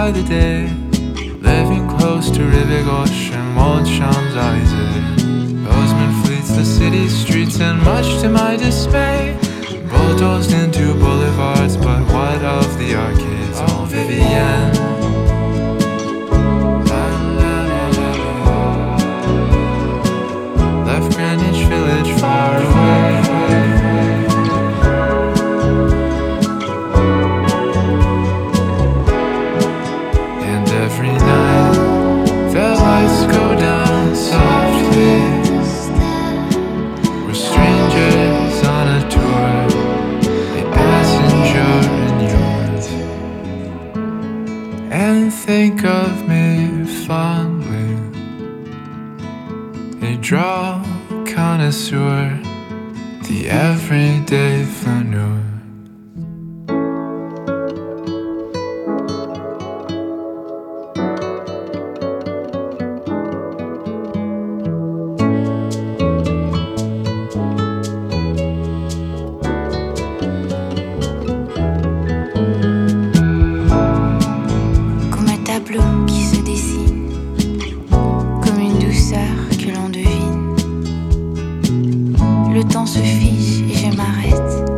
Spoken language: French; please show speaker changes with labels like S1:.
S1: by the day, living close to Rivik Ocean, old Champs-Élysées. Bozeman fleets the city streets, and much to my dismay, bulldozed into boulevards, but what of the arcades? Oh, Vivienne. Left Greenwich Village far away. And every night the lights go down softly. We're strangers on a tour, a passenger in yours. And think of me fondly, a draw connoisseur, the everyday flaneur.
S2: Comme un tableau qui se dessine, comme une douceur que l'on devine. Le temps se fige et je m'arrête.